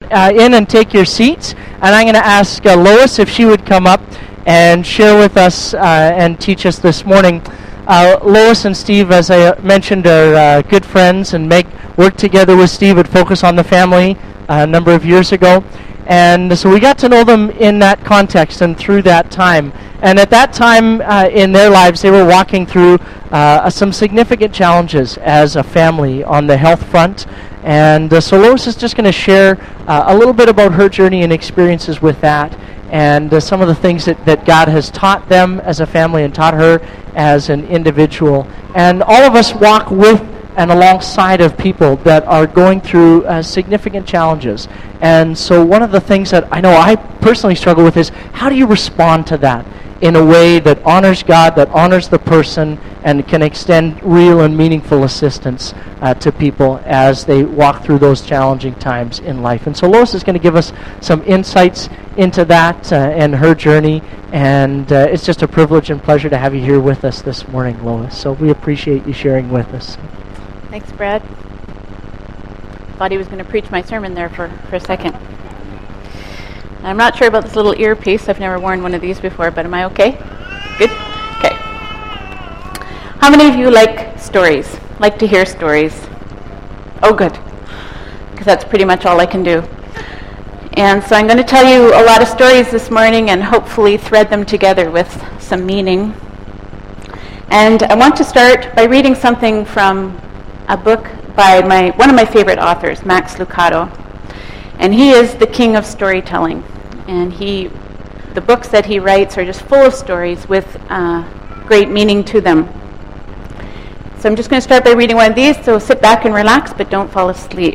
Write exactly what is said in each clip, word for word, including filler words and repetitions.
uh, in and take your seats. And I'm going to ask uh, Lois if she would come up and share with us uh, and teach us this morning. Uh, Lois and Steve, as I mentioned, are uh, good friends, and Meg worked together with Steve at Focus on the Family uh, a number of years ago. And so we got to know them in that context and through that time. And at that time uh, in their lives, they were walking through uh, some significant challenges as a family on the health front. And uh, so Lois is just going to share uh, a little bit about her journey and experiences with that, and uh, some of the things that, that God has taught them as a family and taught her as an individual. And all of us walk with and alongside of people that are going through uh, significant challenges. And so one of the things that I know I personally struggle with is, how do you respond to that in a way that honors God, that honors the person, and can extend real and meaningful assistance uh, to people as they walk through those challenging times in life. And so Lois is going to give us some insights into that uh, and her journey, and uh, it's just a privilege and pleasure to have you here with us this morning, Lois. So we appreciate you sharing with us. Thanks, Brad. Thought he was going to preach my sermon there for, for a second. I'm not sure about this little earpiece. I've never worn one of these before, but am I okay? Good? Okay. How many of you like stories? Like to hear stories? Oh, good. Because that's pretty much all I can do. And so I'm going to tell you a lot of stories this morning and hopefully thread them together with some meaning. And I want to start by reading something from a book by my one of my favorite authors, Max Lucado. And he is the king of storytelling. And he, the books that he writes are just full of stories with uh, great meaning to them. So I'm just going to start by reading one of these, so sit back and relax, but don't fall asleep.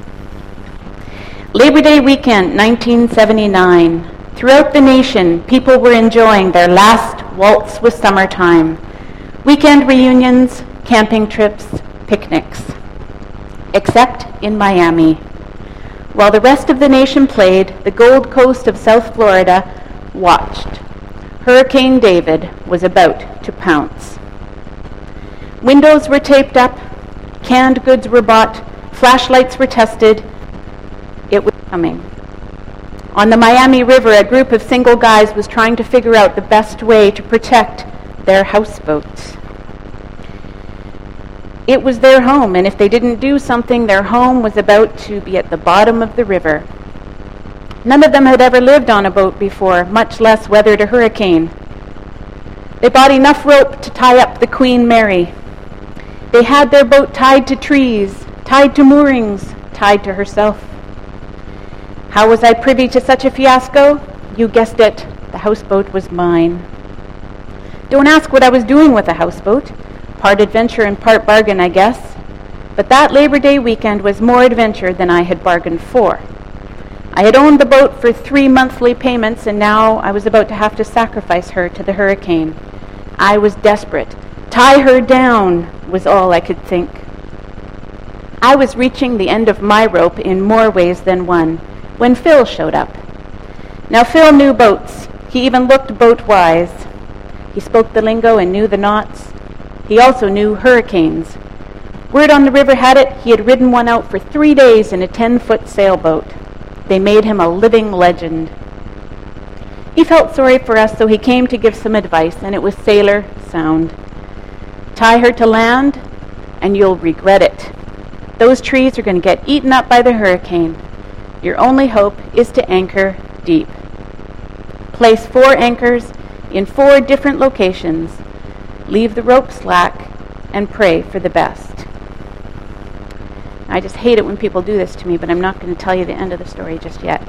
Labor Day weekend, nineteen seventy-nine. Throughout the nation, people were enjoying their last waltz with summertime. Weekend reunions, camping trips, picnics. Except in Miami. While the rest of the nation played, the Gold Coast of South Florida watched. Hurricane David was about to pounce. Windows were taped up, canned goods were bought, flashlights were tested. It was coming. On the Miami River, a group of single guys was trying to figure out the best way to protect their houseboats. It was their home, and if they didn't do something, their home was about to be at the bottom of the river. None of them had ever lived on a boat before, much less weathered a hurricane. They bought enough rope to tie up the Queen Mary. They had their boat tied to trees, tied to moorings, tied to herself. How was I privy to such a fiasco? You guessed it, the houseboat was mine. Don't ask what I was doing with a houseboat. Part adventure and part bargain, I guess. But that Labor Day weekend was more adventure than I had bargained for. I had owned the boat for three monthly payments, and now I was about to have to sacrifice her to the hurricane. I was desperate. Tie her down was all I could think. I was reaching the end of my rope in more ways than one when Phil showed up. Now Phil knew boats. He even looked boat-wise. He spoke the lingo and knew the knots. He also knew hurricanes. Word on the river had it he had ridden one out for three days in a ten-foot sailboat. They made him a living legend. He felt sorry for us, so he came to give some advice, and it was sailor sound. Tie her to land, and you'll regret it. Those trees are going to get eaten up by the hurricane. Your only hope is to anchor deep. Place four anchors in four different locations. Leave the rope slack, and pray for the best. I just hate it when people do this to me, but I'm not going to tell you the end of the story just yet.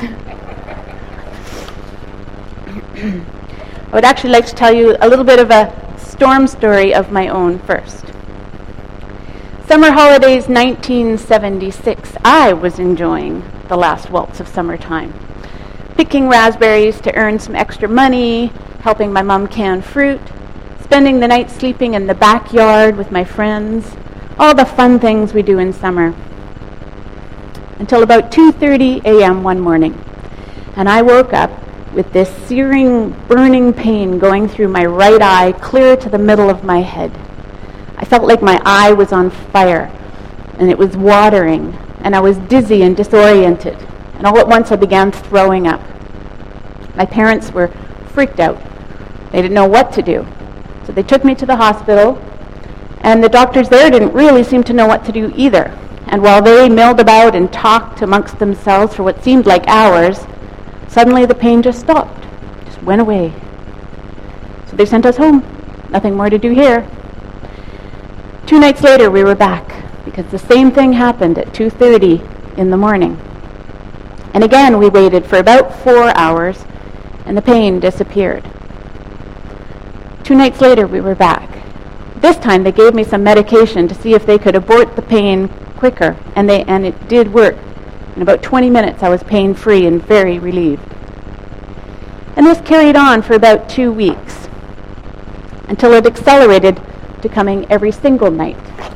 I would actually like to tell you a little bit of a storm story of my own first. Summer holidays nineteen seventy-six. I was enjoying the last waltz of summertime. Picking raspberries to earn some extra money, helping my mom can fruit, spending the night sleeping in the backyard with my friends, all the fun things we do in summer. Until about two thirty a.m. one morning, and I woke up with this searing, burning pain going through my right eye clear to the middle of my head. I felt like my eye was on fire, and it was watering, and I was dizzy and disoriented, and all at once I began throwing up. My parents were freaked out. They didn't know what to do. So they took me to the hospital, and the doctors there didn't really seem to know what to do either. And while they milled about and talked amongst themselves for what seemed like hours, suddenly the pain just stopped, just went away. So they sent us home. Nothing more to do here. Two nights later, we were back, because the same thing happened at two thirty in the morning. And again, we waited for about four hours, and the pain disappeared. Two nights later, we were back. This time, they gave me some medication to see if they could abort the pain quicker, and they and it did work. In about twenty minutes, I was pain-free and very relieved. And this carried on for about two weeks, until it accelerated to coming every single night.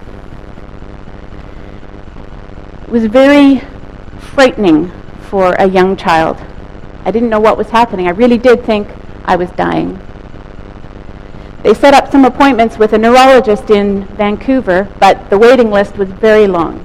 It was very frightening for a young child. I didn't know what was happening. I really did think I was dying. They set up some appointments with a neurologist in Vancouver, but the waiting list was very long.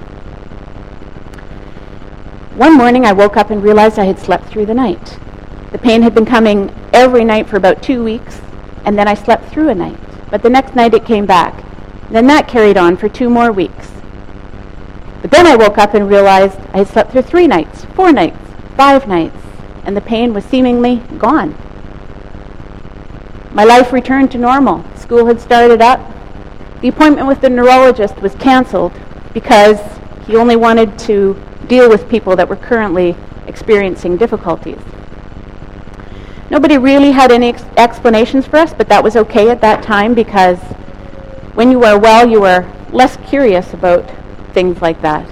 One morning I woke up and realized I had slept through the night. The pain had been coming every night for about two weeks, and then I slept through a night. But the next night it came back. And then that carried on for two more weeks. But then I woke up and realized I had slept through three nights, four nights, five nights, and the pain was seemingly gone. My life returned to normal. School had started up. The appointment with the neurologist was canceled because he only wanted to deal with people that were currently experiencing difficulties. Nobody really had any ex- explanations for us, but that was okay at that time, because when you are well, you are less curious about things like that.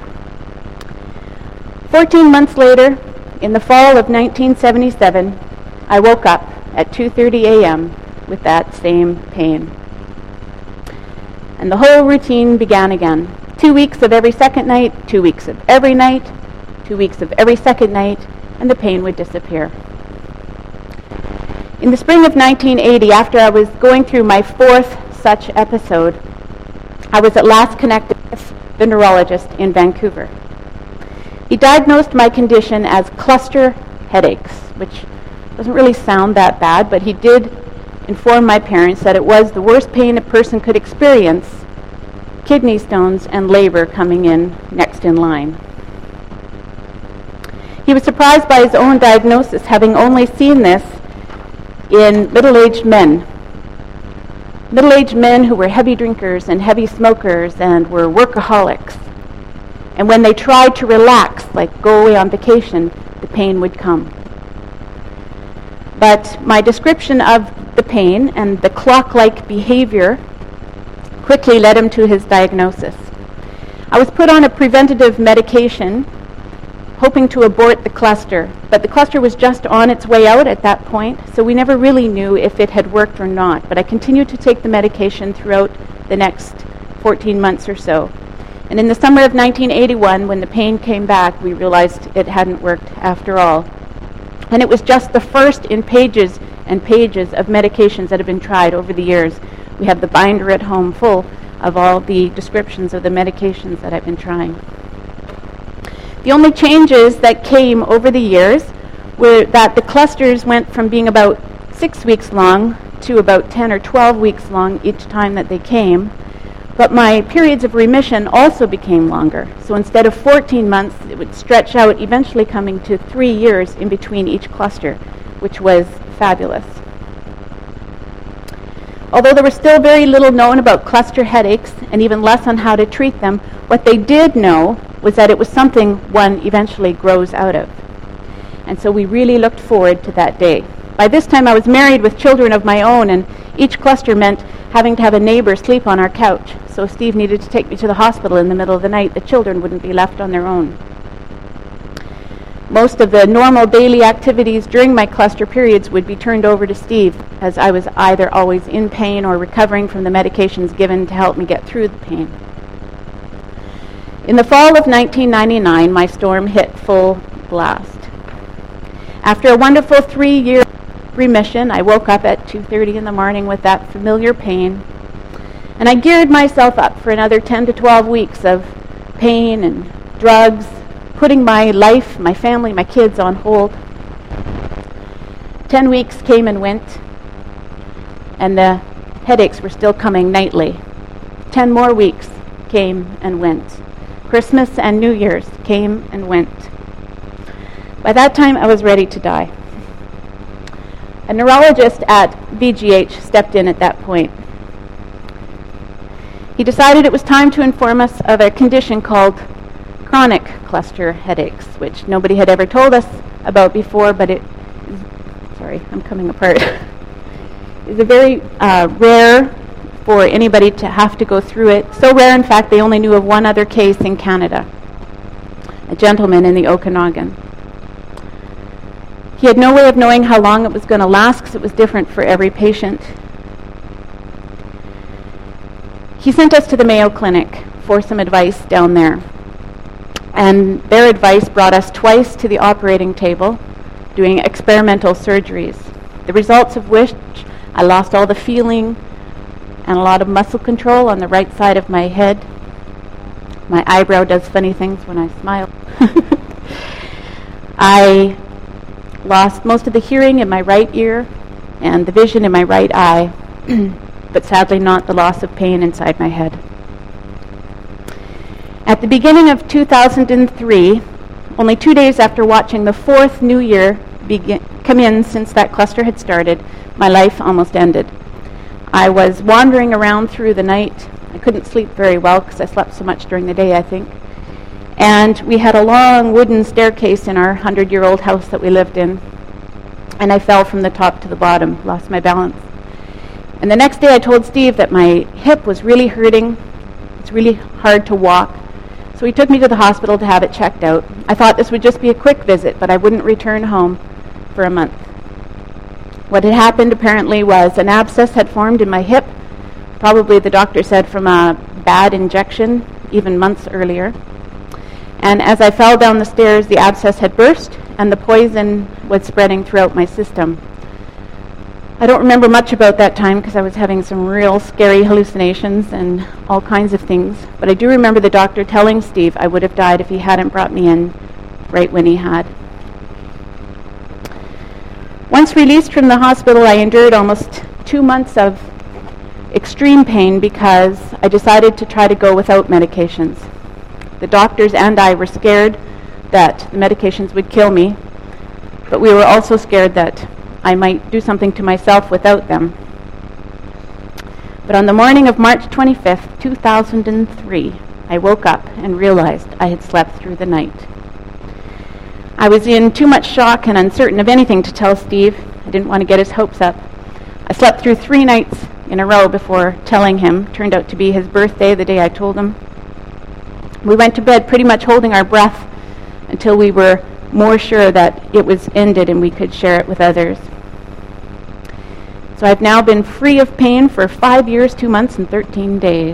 Fourteen months later, in the fall of nineteen seventy-seven, I woke up at two thirty a.m. with that same pain. And the whole routine began again. Two weeks of every second night, two weeks of every night, two weeks of every second night, and the pain would disappear. In the spring of nineteen eighty, after I was going through my fourth such episode, I was at last connected with the neurologist in Vancouver. He diagnosed my condition as cluster headaches, which doesn't really sound that bad, but he did inform my parents that it was the worst pain a person could experience, kidney stones and labor coming in next in line. He was surprised by his own diagnosis, having only seen this in middle-aged men. Middle-aged men who were heavy drinkers and heavy smokers and were workaholics. And when they tried to relax, like go away on vacation, the pain would come. But my description of the pain and the clock-like behavior quickly led him to his diagnosis. I was put on a preventative medication, hoping to abort the cluster, but the cluster was just on its way out at that point, so we never really knew if it had worked or not. But I continued to take the medication throughout the next fourteen months or so. And in the summer of nineteen eighty-one, when the pain came back, we realized it hadn't worked after all. And it was just the first in pages and pages of medications that have been tried over the years. We have the binder at home full of all the descriptions of the medications that I've been trying. The only changes that came over the years were that the clusters went from being about six weeks long to about ten or twelve weeks long each time that they came. But my periods of remission also became longer. So instead of fourteen months, it would stretch out, eventually coming to three years in between each cluster, which was fabulous. Although there was still very little known about cluster headaches, and even less on how to treat them, what they did know was that it was something one eventually grows out of. And so we really looked forward to that day. By this time I was married with children of my own, and each cluster meant having to have a neighbor sleep on our couch. So Steve needed to take me to the hospital in the middle of the night. The children wouldn't be left on their own. Most of the normal daily activities during my cluster periods would be turned over to Steve, as I was either always in pain or recovering from the medications given to help me get through the pain. In the fall of nineteen ninety-nine, my storm hit full blast. After a wonderful three-year remission, I woke up at two thirty in the morning with that familiar pain, and I geared myself up for another ten to twelve weeks of pain and drugs, putting my life, my family, my kids on hold. Ten weeks came and went, and the headaches were still coming nightly. Ten more weeks came and went. Christmas and New Year's came and went. By that time, I was ready to die. A neurologist at V G H stepped in at that point. He decided it was time to inform us of a condition called chronic cluster headaches, which nobody had ever told us about before, but it is, sorry, I'm coming apart. It's a very uh, rare for anybody to have to go through it. So rare, in fact, they only knew of one other case in Canada, a gentleman in the Okanagan. He had no way of knowing how long it was going to last because it was different for every patient. He sent us to the Mayo Clinic for some advice down there. And their advice brought us twice to the operating table doing experimental surgeries, the results of which I lost all the feeling and a lot of muscle control on the right side of my head. My eyebrow does funny things when I smile. I lost most of the hearing in my right ear and the vision in my right eye, but sadly not the loss of pain inside my head. At the beginning of two thousand three, only two days after watching the fourth New Year begin, come in since that cluster had started, my life almost ended. I was wandering around through the night. I couldn't sleep very well because I slept so much during the day, I think. And we had a long wooden staircase in our hundred-year-old house that we lived in. And I fell from the top to the bottom, lost my balance. And the next day I told Steve that my hip was really hurting. It's really hard to walk. So he took me to the hospital to have it checked out. I thought this would just be a quick visit, but I wouldn't return home for a month. What had happened apparently was an abscess had formed in my hip, probably the doctor said from a bad injection, even months earlier. And as I fell down the stairs, the abscess had burst, and the poison was spreading throughout my system. I don't remember much about that time because I was having some real scary hallucinations and all kinds of things. But I do remember the doctor telling Steve I would have died if he hadn't brought me in right when he had. Once released from the hospital, I endured almost two months of extreme pain because I decided to try to go without medications. The doctors and I were scared that the medications would kill me, but we were also scared that I might do something to myself without them. But on the morning of March twenty-fifth, two thousand three, I woke up and realized I had slept through the night. I was in too much shock and uncertain of anything to tell Steve. I didn't want to get his hopes up. I slept through three nights in a row before telling him. Turned out to be his birthday the day I told him. We went to bed pretty much holding our breath until we were more sure that it was ended and we could share it with others. So I've now been free of pain for five years, two months, and thirteen days.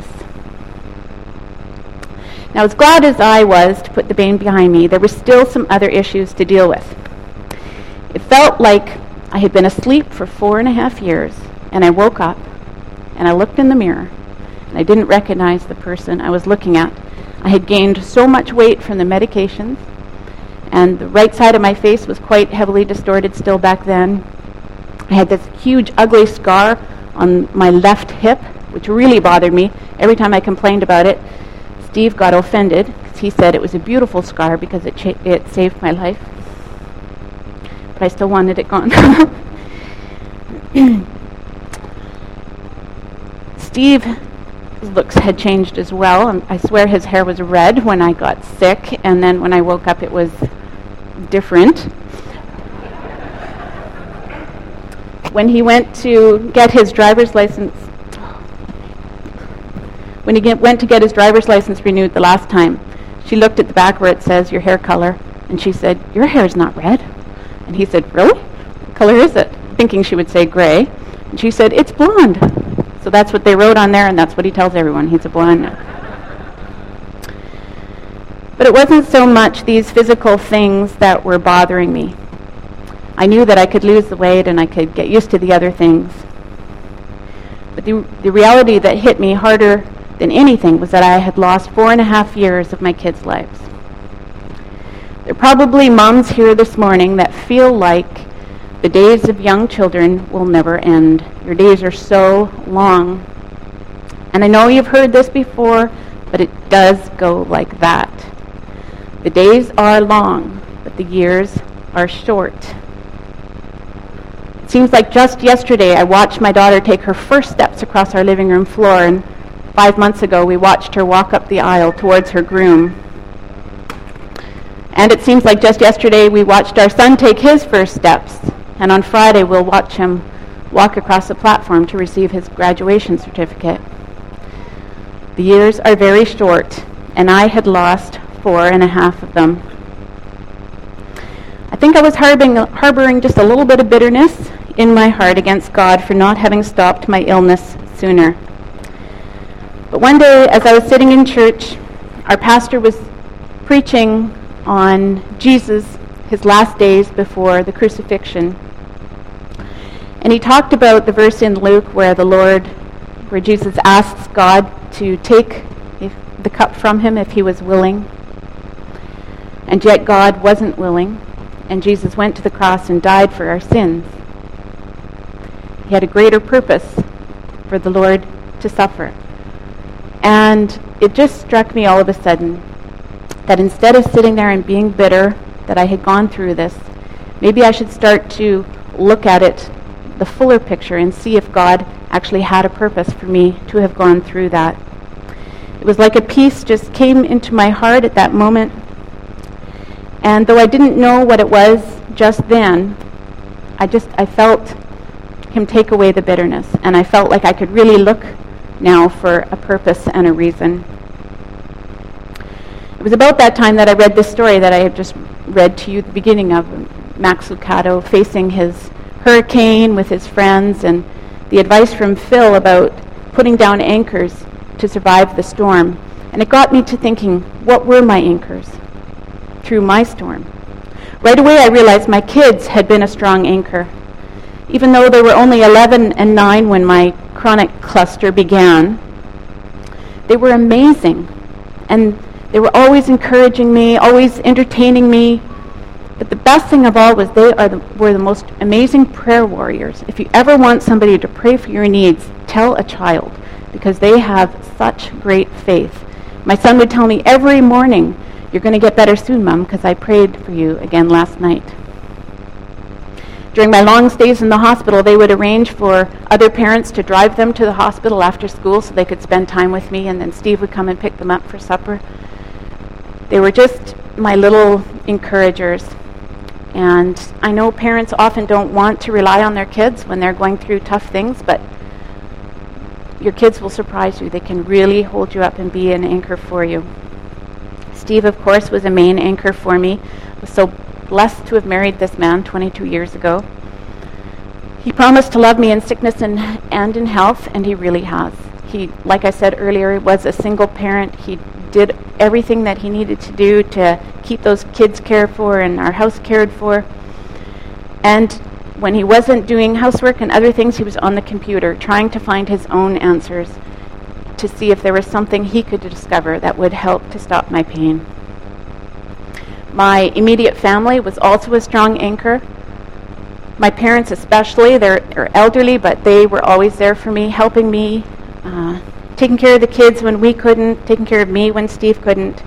Now, as glad as I was to put the pain behind me, there were still some other issues to deal with. It felt like I had been asleep for four and a half years, and I woke up, and I looked in the mirror, and I didn't recognize the person I was looking at. I had gained so much weight from the medications, and the right side of my face was quite heavily distorted still back then. I had this huge, ugly scar on my left hip, which really bothered me. Every time I complained about it, Steve got offended because he said it was a beautiful scar because it cha- it saved my life. But I still wanted it gone. Steve's looks had changed as well. And I swear his hair was red when I got sick, and then when I woke up it was different. When he went to get his driver's license, when he get, went to get his driver's license renewed the last time, she looked at the back where it says your hair color, and she said, "Your hair is not red." And he said, "Really? What color is it?" Thinking she would say gray. And she said, "It's blonde." So that's what they wrote on there, and that's what he tells everyone. He's a blonde now. But it wasn't so much these physical things that were bothering me. I knew that I could lose the weight and I could get used to the other things. But the, the reality that hit me harder than anything was that I had lost four and a half years of my kids' lives. There are probably moms here this morning that feel like the days of young children will never end. Your days are so long. And I know you've heard this before, but it does go like that. The days are long, but the years are short. It seems like just yesterday I watched my daughter take her first steps across our living room floor, and five months ago we watched her walk up the aisle towards her groom. And it seems like just yesterday we watched our son take his first steps, and on Friday we'll watch him walk across the platform to receive his graduation certificate. The years are very short, and I had lost four and a half of them. I think I was harboring, harboring just a little bit of bitterness in my heart against God for not having stopped my illness sooner. But one day, as I was sitting in church, our pastor was preaching on Jesus, his last days before the crucifixion. And he talked about the verse in Luke where the Lord, where Jesus asks God to take if, the cup from him if he was willing. And yet God wasn't willing, and Jesus went to the cross and died for our sins. He had a greater purpose for the Lord to suffer. And it just struck me all of a sudden that instead of sitting there and being bitter that I had gone through this, maybe I should start to look at it, the fuller picture, and see if God actually had a purpose for me to have gone through that. It was like a peace just came into my heart at that moment. And though I didn't know what it was just then, I just, I felt him take away the bitterness. And I felt like I could really look now for a purpose and a reason. It was about that time that I read this story that I had just read to you at the beginning of, Max Lucado facing his hurricane with his friends, and the advice from Phil about putting down anchors to survive the storm. And it got me to thinking, what were my anchors through my storm? Right away I realized my kids had been a strong anchor. Even though they were only eleven and nine when my chronic cluster began, they were amazing. And they were always encouraging me, always entertaining me. But the best thing of all was they are the, were the most amazing prayer warriors. If you ever want somebody to pray for your needs, tell a child, because they have such great faith. My son would tell me every morning, "You're going to get better soon, Mom, because I prayed for you again last night." During my long stays in the hospital, they would arrange for other parents to drive them to the hospital after school so they could spend time with me, and then Steve would come and pick them up for supper. They were just my little encouragers. And I know parents often don't want to rely on their kids when they're going through tough things, but your kids will surprise you. They can really hold you up and be an anchor for you. Steve, of course, was a main anchor for me. I was so blessed to have married this man twenty-two years ago. He promised to love me in sickness and, and in health, and he really has. He, like I said earlier, was a single parent. He did everything that he needed to do to keep those kids cared for and our house cared for. And when he wasn't doing housework and other things, he was on the computer trying to find his own answers to see if there was something he could discover that would help to stop my pain. My immediate family was also a strong anchor. My parents especially, they're, they're elderly, but they were always there for me, helping me, uh, taking care of the kids when we couldn't, taking care of me when Steve couldn't.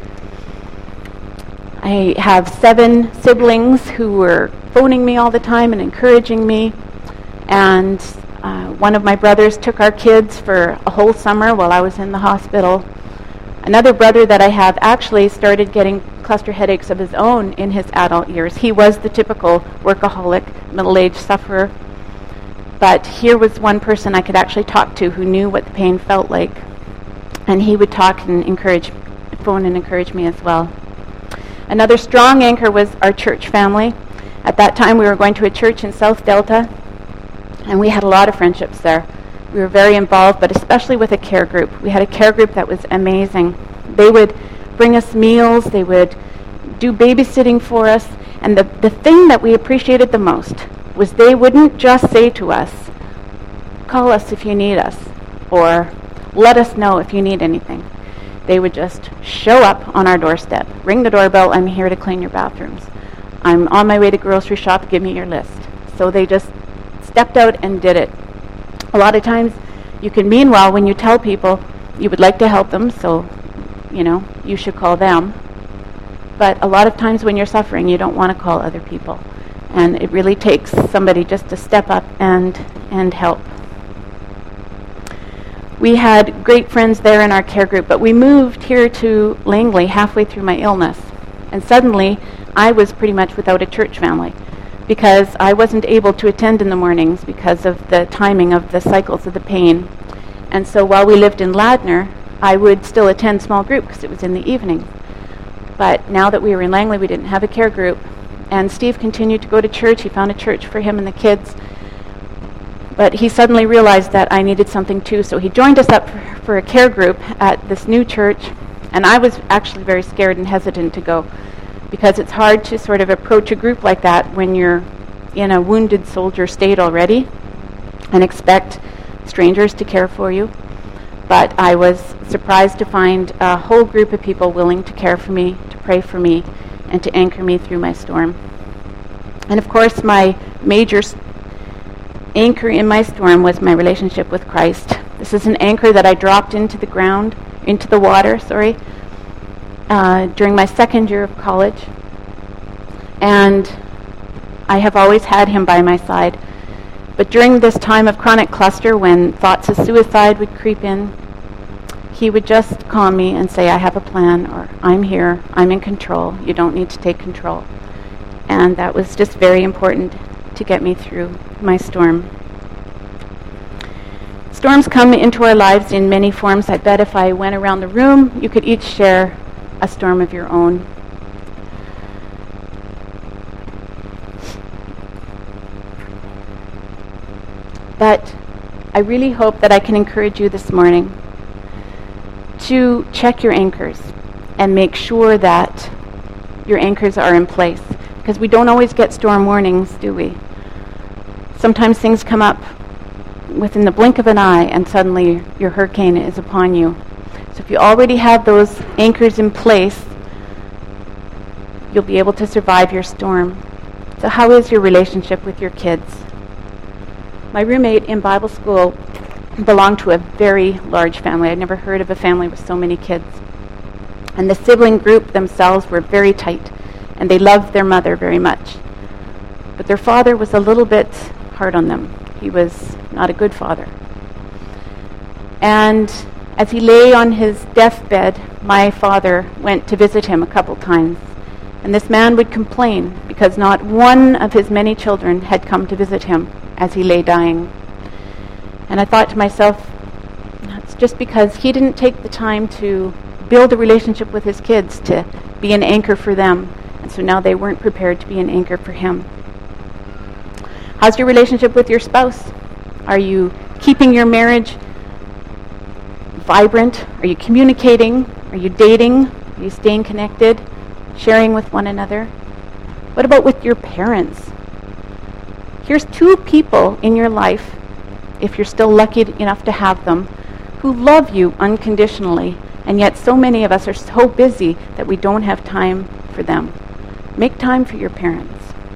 I have seven siblings who were phoning me all the time and encouraging me. And uh, one of my brothers took our kids for a whole summer while I was in the hospital. Another brother that I have actually started getting cluster headaches of his own in his adult years. He was the typical workaholic, middle-aged sufferer. But here was one person I could actually talk to who knew what the pain felt like. And he would talk and encourage, phone and encourage me as well. Another strong anchor was our church family. At that time, we were going to a church in South Delta, and we had a lot of friendships there. We were very involved, but especially with a care group. We had a care group that was amazing. They would bring us meals, they would do babysitting for us, and the, the thing that we appreciated the most was they wouldn't just say to us, "Call us if you need us," or "Let us know if you need anything." they would just show up on our doorstep, ring the doorbell, I'm here to clean your bathrooms. I'm on my way to grocery shop, give me your list. So they just stepped out and did it. A lot of times you can mean well when you tell people you would like to help them, so, you know, you should call them. But a lot of times when you're suffering, you don't want to call other people. And it really takes somebody just to step up and, and help. We had great friends there in our care group, but we moved here to Langley halfway through my illness. And suddenly, I was pretty much without a church family because I wasn't able to attend in the mornings because of the timing of the cycles of the pain. And so while we lived in Ladner, I would still attend small group because it was in the evening. But now that we were in Langley, we didn't have a care group. And Steve continued to go to church. He found a church for him and the kids. But he suddenly realized that I needed something too, so he joined us up for, for a care group at this new church, and I was actually very scared and hesitant to go, because it's hard to sort of approach a group like that when you're in a wounded soldier state already and expect strangers to care for you. But I was surprised to find a whole group of people willing to care for me, to pray for me, and to anchor me through my storm. And of course, my major st- anchor in my storm was my relationship with Christ. This is an anchor that I dropped into the ground, into the water, sorry, uh, during my second year of college. And I have always had him by my side. But during this time of chronic cluster, when thoughts of suicide would creep in, he would just calm me and say, I have a plan, or I'm here, I'm in control, you don't need to take control. And that was just very important to get me through my storm. Storms come into our lives in many forms. I bet if I went around the room, you could each share a storm of your own. But I really hope that I can encourage you this morning to check your anchors and make sure that your anchors are in place, because we don't always get storm warnings, do we? Sometimes things come up within the blink of an eye and suddenly your hurricane is upon you. So if you already have those anchors in place, you'll be able to survive your storm. So how is your relationship with your kids? My roommate in Bible school belonged to a very large family. I'd never heard of a family with so many kids. And the sibling group themselves were very tight, and they loved their mother very much. But their father was a little bit hard on them. He was not a good father. And as he lay on his deathbed, my father went to visit him a couple times. And this man would complain because not one of his many children had come to visit him as he lay dying. And I thought to myself, it's just because he didn't take the time to build a relationship with his kids to be an anchor for them. And so now they weren't prepared to be an anchor for him. How's your relationship with your spouse? Are you keeping your marriage vibrant? Are you communicating? Are you dating? Are you staying connected? Sharing with one another? What about with your parents? Here's two people in your life, if you're still lucky enough to have them, who love you unconditionally, and yet so many of us are so busy that we don't have time for them. Make time for your parents.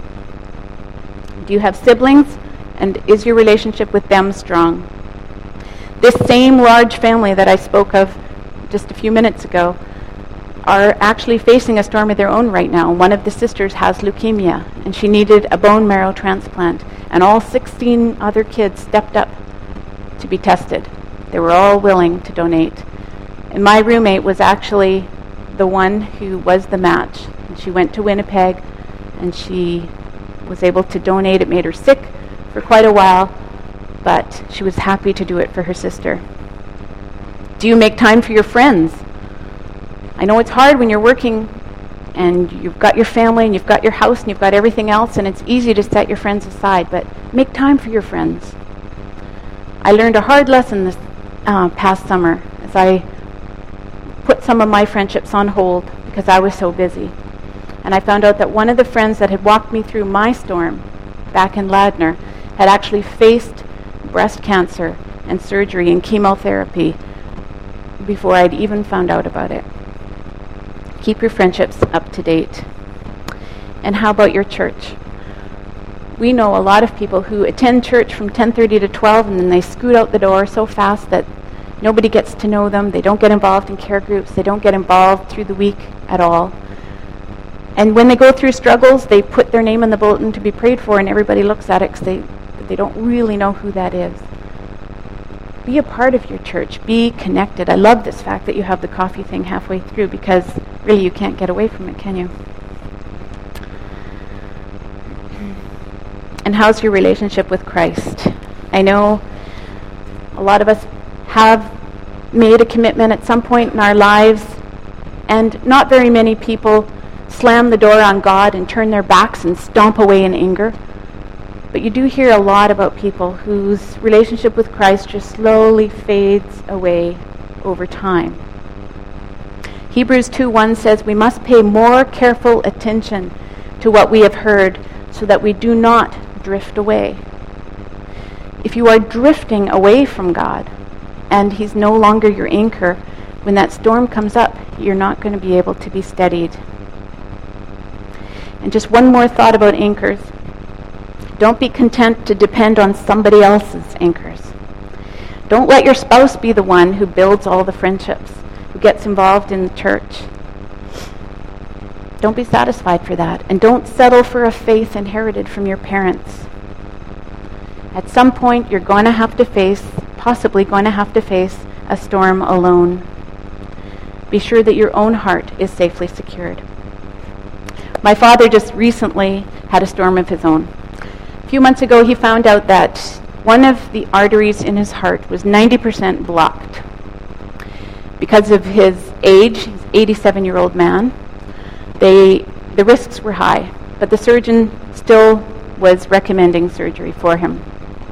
Do you have siblings? And is your relationship with them strong? This same large family that I spoke of just a few minutes ago are actually facing a storm of their own right now. One of the sisters has leukemia, and she needed a bone marrow transplant, and all sixteen other kids stepped up to be tested. They were all willing to donate. And my roommate was actually the one who was the match. And she went to Winnipeg, and she was able to donate. It made her sick for quite a while, but she was happy to do it for her sister. Do you make time for your friends? I know it's hard when you're working and you've got your family and you've got your house and you've got everything else, and it's easy to set your friends aside, but make time for your friends. I learned a hard lesson this uh, past summer as I put some of my friendships on hold because I was so busy. And I found out that one of the friends that had walked me through my storm back in Ladner had actually faced breast cancer and surgery and chemotherapy before I'd even found out about it. Keep your friendships up to date. And how about your church? We know a lot of people who attend church from ten thirty to twelve, and then they scoot out the door so fast that nobody gets to know them. They don't get involved in care groups. They don't get involved through the week at all. And when they go through struggles, they put their name in the bulletin to be prayed for, and everybody looks at it because they, they don't really know who that is. Be a part of your church. Be connected. I love this fact that you have the coffee thing halfway through, because really you can't get away from it, can you? And how's your relationship with Christ? I know a lot of us have made a commitment at some point in our lives, and not very many people slam the door on God and turn their backs and stomp away in anger. But you do hear a lot about people whose relationship with Christ just slowly fades away over time. Hebrews two one says we must pay more careful attention to what we have heard so that we do not drift away. If you are drifting away from God and He's no longer your anchor, when that storm comes up, you're not going to be able to be steadied. And just one more thought about anchors. Don't be content to depend on somebody else's anchors. Don't let your spouse be the one who builds all the friendships, who gets involved in the church. Don't be satisfied for that. And don't settle for a faith inherited from your parents. At some point, you're going to have to face, possibly going to have to face, a storm alone. Be sure that your own heart is safely secured. My father just recently had a storm of his own. A few months ago, he found out that one of the arteries in his heart was ninety percent blocked. Because of his age, he's an eighty-seven-year-old man, they, the risks were high, but the surgeon still was recommending surgery for him.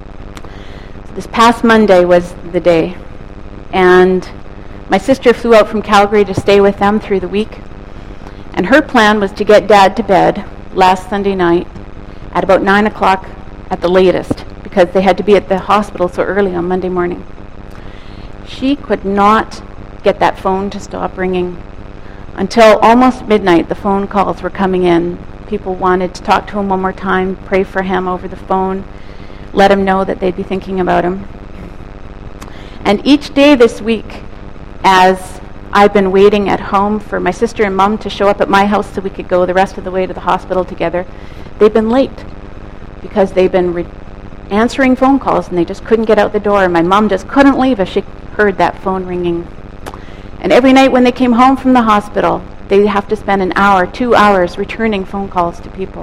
So this past Monday was the day, and my sister flew out from Calgary to stay with them through the week, and her plan was to get Dad to bed last Sunday night at about nine o'clock at the latest, because they had to be at the hospital so early on Monday morning. She could not get that phone to stop ringing. Until almost midnight, the phone calls were coming in. People wanted to talk to him one more time, pray for him over the phone, let him know that they'd be thinking about him. And each day this week, as I've been waiting at home for my sister and Mom to show up at my house so we could go the rest of the way to the hospital together, they've been late because they've been re- answering phone calls and they just couldn't get out the door. And my mom just couldn't leave if she heard that phone ringing. And every night when they came home from the hospital, they'd have to spend an hour, two hours returning phone calls to people.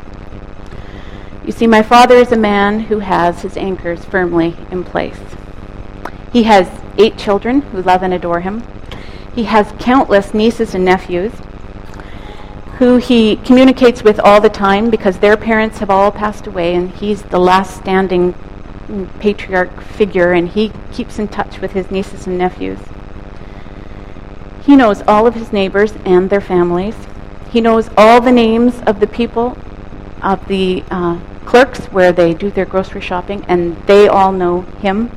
You see, my father is a man who has his anchors firmly in place. He has eight children who love and adore him. He has countless nieces and nephews who he communicates with all the time because their parents have all passed away, and he's the last standing patriarch figure, and he keeps in touch with his nieces and nephews. He knows all of his neighbors and their families. He knows all the names of the people, of the uh, clerks where they do their grocery shopping, and they all know him.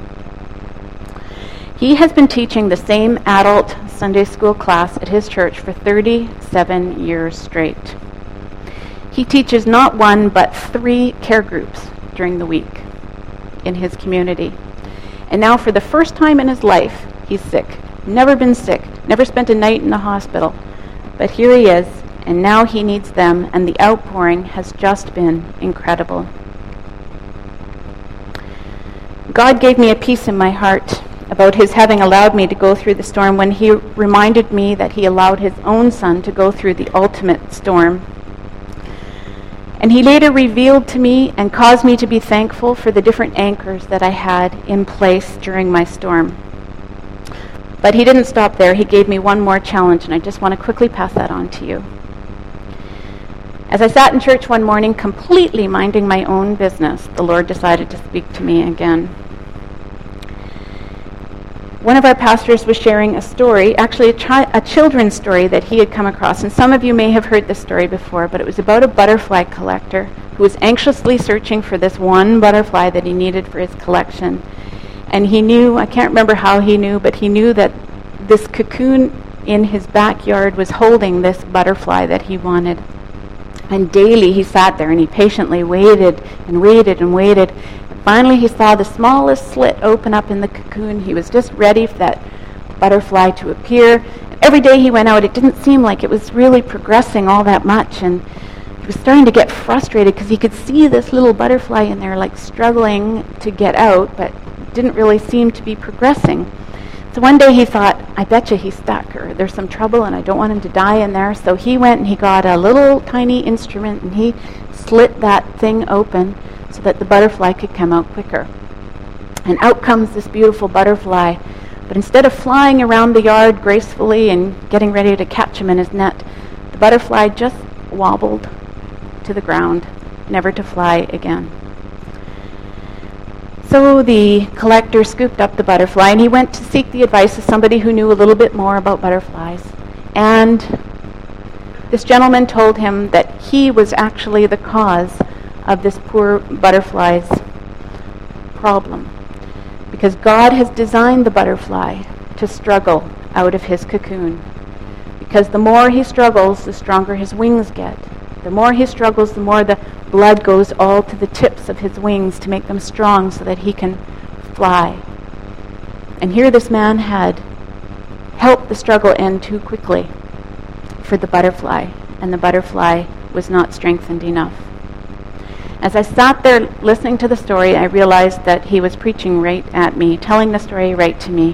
He has been teaching the same adult Sunday school class at his church for thirty-seven years straight. He teaches not one but three care groups during the week in his community. And now for the first time in his life, he's sick. Never been sick, never spent a night in the hospital. But here he is, and now he needs them, and the outpouring has just been incredible. God gave me a peace in my heart about his having allowed me to go through the storm when he reminded me that he allowed his own son to go through the ultimate storm. And he later revealed to me and caused me to be thankful for the different anchors that I had in place during my storm. But he didn't stop there. He gave me one more challenge, and I just want to quickly pass that on to you. As I sat in church one morning, completely minding my own business, the Lord decided to speak to me again. One of our pastors was sharing a story, actually a, chi- a children's story that he had come across. And some of you may have heard this story before, but it was about a butterfly collector who was anxiously searching for this one butterfly that he needed for his collection. And he knew, I can't remember how he knew, but he knew that this cocoon in his backyard was holding this butterfly that he wanted. And daily he sat there and he patiently waited and waited and waited. And finally he saw the smallest slit open up in the cocoon. He was just ready for that butterfly to appear. And every day he went out, it didn't seem like it was really progressing all that much. And he was starting to get frustrated because he could see this little butterfly in there like struggling to get out, but didn't really seem to be progressing. So one day he thought, I bet you he's stuck, or there's some trouble and I don't want him to die in there. So he went and he got a little tiny instrument and he slit that thing open so that the butterfly could come out quicker. And out comes this beautiful butterfly. But instead of flying around the yard gracefully and getting ready to catch him in his net, the butterfly just wobbled to the ground, never to fly again. So the collector scooped up the butterfly and he went to seek the advice of somebody who knew a little bit more about butterflies. And this gentleman told him that he was actually the cause of this poor butterfly's problem, because God has designed the butterfly to struggle out of his cocoon. Because the more he struggles, the stronger his wings get. The more he struggles, the more the blood goes all to the tips of his wings to make them strong so that he can fly. And here this man had helped the struggle end too quickly for the butterfly, and the butterfly was not strengthened enough. As I sat there listening to the story, I realized that he was preaching right at me, telling the story right to me.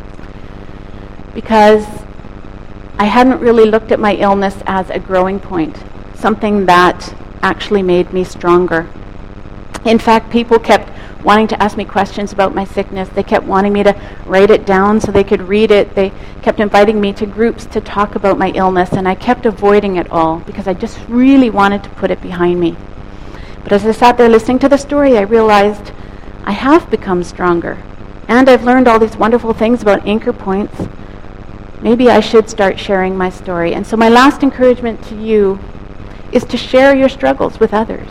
Because I hadn't really looked at my illness as a growing point, something that actually made me stronger. In fact, people kept wanting to ask me questions about my sickness. They kept wanting me to write it down so they could read it. They kept inviting me to groups to talk about my illness, and I kept avoiding it all because I just really wanted to put it behind me. But as I sat there listening to the story, I realized I have become stronger, and I've learned all these wonderful things about anchor points. Maybe I should start sharing my story. And so my last encouragement to you is to share your struggles with others.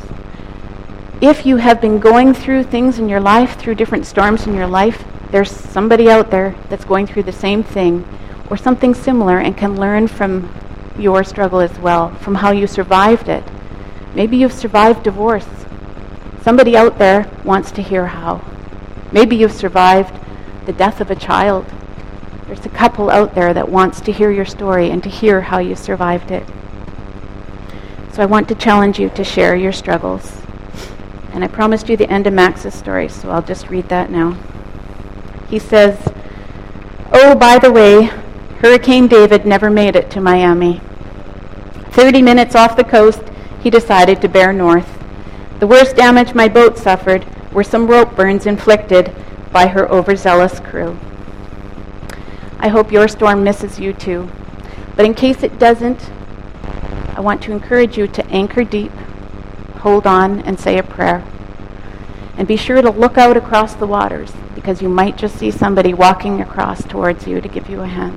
If you have been going through things in your life, through different storms in your life, there's somebody out there that's going through the same thing or something similar and can learn from your struggle as well, from how you survived it. Maybe you've survived divorce. Somebody out there wants to hear how. Maybe you've survived the death of a child. There's a couple out there that wants to hear your story and to hear how you survived it. So I want to challenge you to share your struggles. And I promised you the end of Max's story, so I'll just read that now. He says, "Oh, by the way, Hurricane David never made it to Miami. Thirty minutes off the coast, he decided to bear north. The worst damage my boat suffered were some rope burns inflicted by her overzealous crew." I hope your storm misses you too. But in case it doesn't, I want to encourage you to anchor deep, hold on, and say a prayer. And be sure to look out across the waters, because you might just see somebody walking across towards you to give you a hand.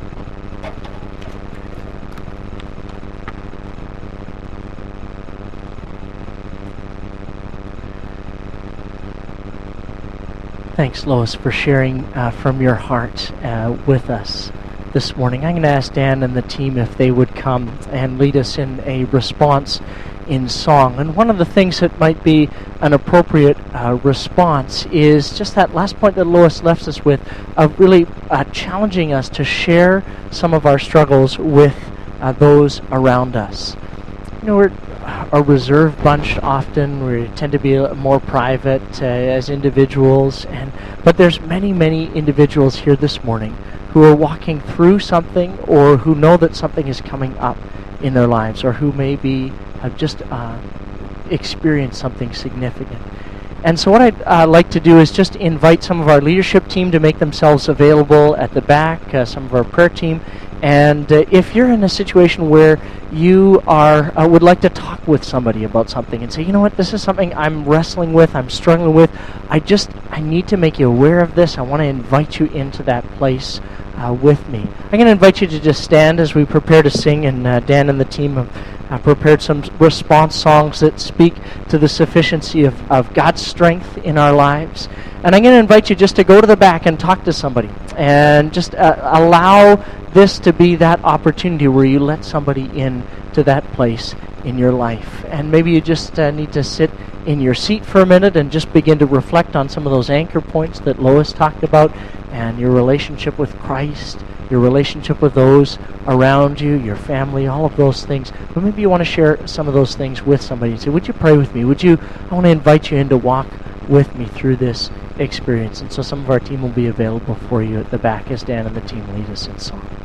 Thanks, Lois, for sharing uh, from your heart uh, with us this morning. I'm going to ask Dan and the team if they would come and lead us in a response in song. And one of the things that might be an appropriate uh, response is just that last point that Lois left us with, of really uh, challenging us to share some of our struggles with uh, those around us. You know, we're a reserved bunch often. We tend to be more private uh, as individuals, and but there's many, many individuals here this morning who are walking through something, or who know that something is coming up in their lives, or who maybe have just uh, experienced something significant. And so what I'd uh, like to do is just invite some of our leadership team to make themselves available at the back, uh, some of our prayer team. And uh, if you're in a situation where you are uh, would like to talk with somebody about something and say, you know what, this is something I'm wrestling with, I'm struggling with, I just, I need to make you aware of this, I want to invite you into that place uh, with me. I'm going to invite you to just stand as we prepare to sing, and uh, Dan and the team have uh, prepared some response songs that speak to the sufficiency of, of God's strength in our lives. And I'm going to invite you just to go to the back and talk to somebody. And just uh, allow this to be that opportunity where you let somebody in to that place in your life. And maybe you just uh, need to sit in your seat for a minute and just begin to reflect on some of those anchor points that Lois talked about, and your relationship with Christ, your relationship with those around you, your family, all of those things. But maybe you want to share some of those things with somebody and say, would you pray with me? Would you, I want to invite you in to walk with me through this experience. And so some of our team will be available for you at the back as Dan and the team lead us in song.